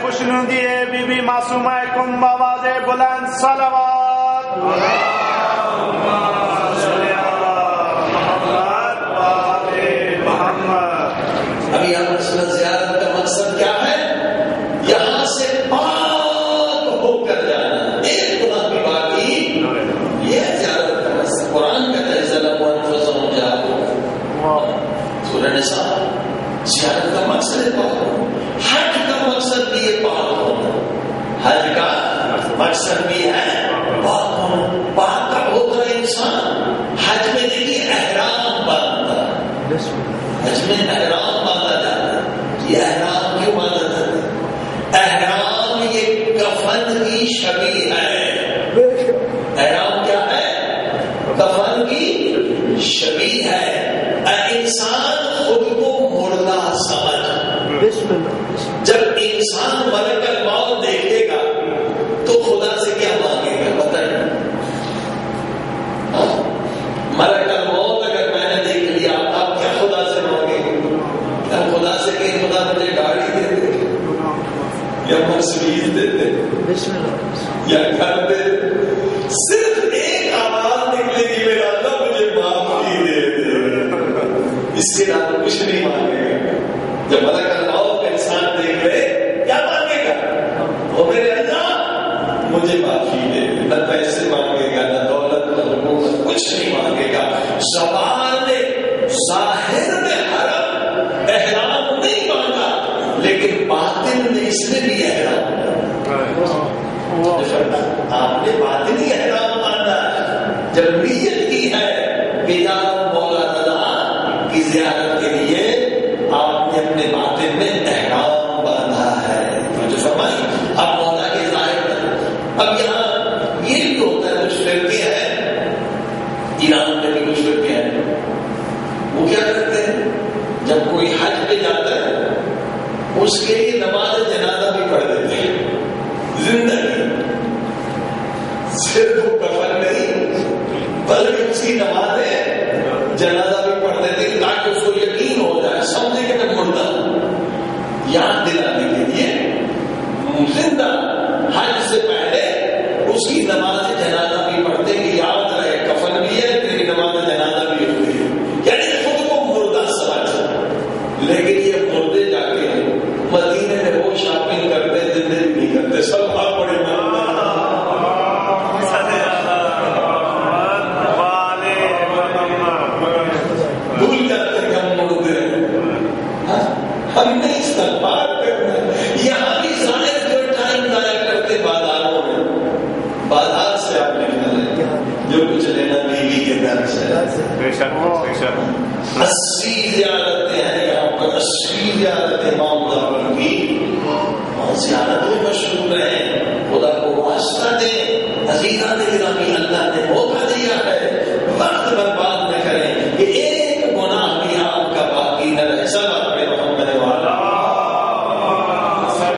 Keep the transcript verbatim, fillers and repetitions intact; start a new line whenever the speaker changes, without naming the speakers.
خوشنو دیے be be Masuma کن باواز بلند صلوات اللہم صلی علی محمد و آل محمد.
اب یہاں مسئلہ زیارت کا مقصد کیا ہے؟ یہاں سے پاک ہو کر جانا، ایک گناہ بھی باقی یہ زیارت کا مقصد. قرآن کہتا ہے ظلم انفسہم جاءوک. سورہ نساء زیارت کا مقصد ہے پاک. حج کا مقصد بھی ہے پاک ہونا. حج کا مقصد بھی ہے پاک ہونا. پاک کب ہوتا ہے انسان؟ حج میں دیکھیے احرام باندھتا ہے. حج میں احرام باندھا جاتا ہے. یہ احرام کیوں باندھا جاتا ہے؟ احرام یہ کفن کی شبیہ ہے. احرام کیا ہے؟ کفن کی شبیہ ہے. انسان خود کو مردہ سمجھ. جب انسان ملک الموت دیکھے گا تو خدا سے کیا مانگے گا بتائیے؟ ملک الموت اگر میں نے دیکھ لیا آپ کیا خدا سے مانگے گے؟ ہم خدا سے کہ خدا مجھے گاڑی دے دے یا مرسیڈیز دے دے یا گھر دے دے. صرف ایک آواز نکلے گی میرا اللہ مجھے معافی دے دے. اس کے علاوہ کچھ نہیں مانگے گا. جب ملک الموت کا انسان دیکھ لے کیا مانگے گا؟ وہ میرے اللہ مجھے معافی دے. نہ پیسے مانگے گا نہ دولت نہ حکومت کچھ نہیں مانگے گا. زبان ظاہر میں حرم احرام نہیں مانگا لیکن باطن میں اس نے بھی احرام. آپ نے باطنی احرام مانگا جب نیت کی ہے کہ جاؤ مولا تعالیٰ کی زیارت کے لیے آپ نے اپنے باطن میں احرام باندھا ہے. جو فرمائی اب مولا کے ظاہر میں. اب یہاں یہ بھی ہوتا ہے کچھ فرقے ہیں ایران میں بھی کچھ فرقے ہیں وہ کیا کرتے ہیں جب کوئی حج پہ جاتا ہے اس کے لیے نماز جنازہ بھی پڑھ دیتے ہیں. زندگی صرف وہ کفن نہیں بلکہ اس کی نماز جنازہ بھی پڑھ دیتے ہیں تاکہ اس کو یقین ہو جائے سمجھے کہ میں مردہ ہوں. یاد دلانے کے لیے زندہ حج سے پہلے اس کی نماز جنازہ بھی پڑھتے کہ یاد رہے کفن بھی ہے تیری نماز جنازہ بھی ہوتی ہے. یعنی خود کو مردہ سمجھ. لیکن یہ مردے جا کے مدینے میں وہ شاپنگ کرتے زندگی نہیں کرتے. سب آپ بڑے بھول جاتے کہ ہم مردے ہیں. ہم نے استغفار کرنا. یہاں بھی ظاہر جو ٹائم ضائع کرتے بازاروں میں. بازار سے آپ نے جو کچھ لینا بیوی کے گھر سے. اسی زیارتیں ہیں یہاں پر. اسی زیارتیں معاملہ کی اور زیارتیں مشہور ہیں. خدا کو واسطہ دیں. عزیزان گرامی اللہ نے موقع دیا ہے. وقت برباد